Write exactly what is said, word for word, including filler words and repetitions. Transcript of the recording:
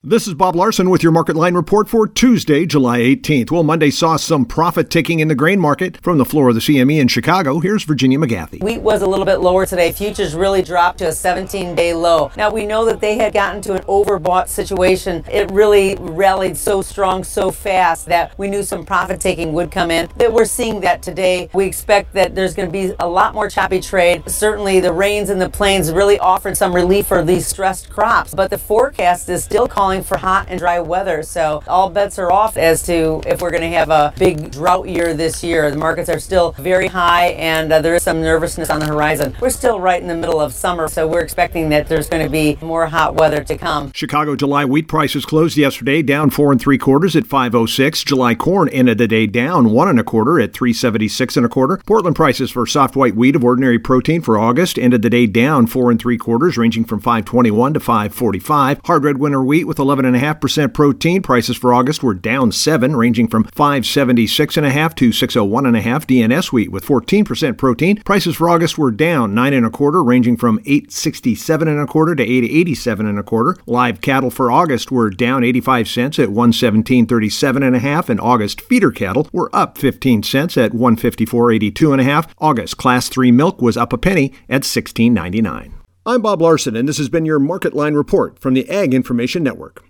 This is Bob Larson with your Market Line report for Tuesday, July eighteenth. Well, Monday saw some profit taking in the grain market. From the floor of the C M E in Chicago, here's Virginia McGathy. Wheat was a little bit lower today. Futures really dropped to a seventeen-day low. Now, we know that they had gotten to an overbought situation. It really rallied so strong, so fast that we knew some profit taking would come in. That we're seeing that today. We expect that there's going to be a lot more choppy trade. Certainly, the rains in the plains really offered some relief for these stressed crops, but the forecast is still calling for hot and dry weather, so all bets are off as to if we're going to have a big drought year this year. The markets are still very high, and uh, there is some nervousness on the horizon. We're still right in the middle of summer, so we're expecting that there's going to be more hot weather to come. Chicago July wheat prices closed yesterday down four and three quarters at five oh six. July corn ended the day down one and a quarter at three seventy-six and a quarter. Portland prices for soft white wheat of ordinary protein for August ended the day down four and three quarters, ranging from five twenty-one to five forty-five. Hard red winter wheat with eleven and a half percent protein prices for August were down seven, ranging from five seventy-six and a half to six oh one and a half. D N S wheat with fourteen percent protein prices for August were down nine and a quarter, ranging from eight sixty-seven and a quarter to eight eighty-seven and a quarter. Live cattle for August were down eighty-five cents at one seventeen thirty-seven and a half, and August feeder cattle were up fifteen cents at one fifty-four eighty-two and a half. August class three milk was up a penny at sixteen ninety-nine. I'm Bob Larson, and this has been your Market Line report from the Ag Information Network.